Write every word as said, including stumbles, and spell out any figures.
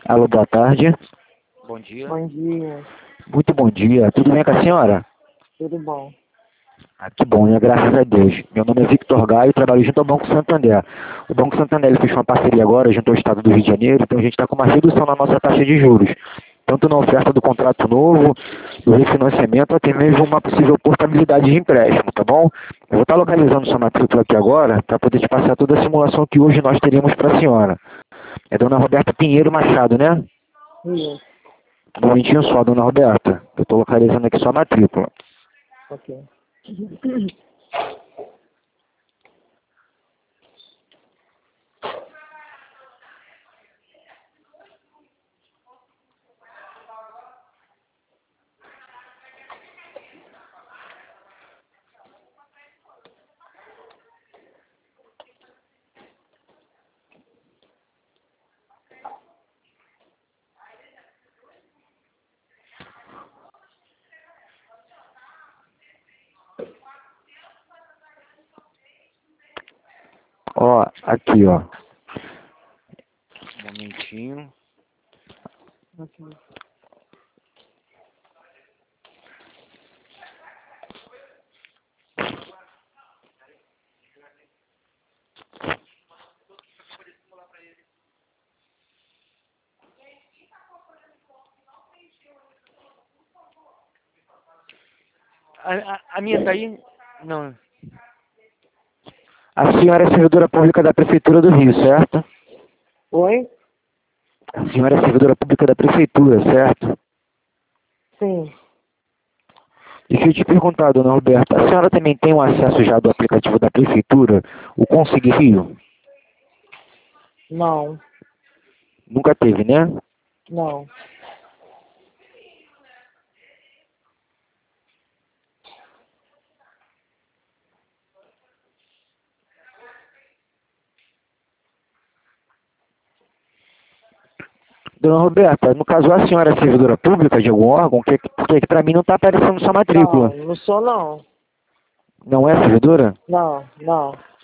Alô, boa tarde. Bom dia. Bom dia, Muito bom dia. Tudo bem com a senhora? tudo bom? Ah, que bom, né? Graças a Deus. Meu nome é Victor Gaio e trabalho junto ao Banco Santander. O Banco Santander ele fez uma parceria agora junto ao Estado do Rio de Janeiro, então a gente está com uma redução na nossa taxa de juros. Tanto na oferta do contrato novo, do refinanciamento, até mesmo uma possível portabilidade de empréstimo, tá bom? Eu vou estar localizando sua matrícula aqui agora para poder te passar toda a simulação que hoje nós teríamos para a senhora. É Dona Roberta Pinheiro Machado, né? Isso, Um momentinho só, Dona Roberta. Eu estou localizando aqui sua matrícula. ok. Ó, aqui, ó. Um momentinho. Ok. A, a, a minha tá aí? Não. A senhora é servidora pública da Prefeitura do Rio, certo? Oi? A senhora é servidora pública da Prefeitura, certo? Sim, Deixa eu te perguntar, Dona Roberta, a senhora também tem o acesso já do aplicativo da Prefeitura, o Consegui Rio? não, Nunca teve, né? não. Dona Roberta, no caso a senhora é servidora pública de algum órgão, que, porque para mim não está aparecendo sua matrícula. Não, não sou não. Não é servidora? Não, não.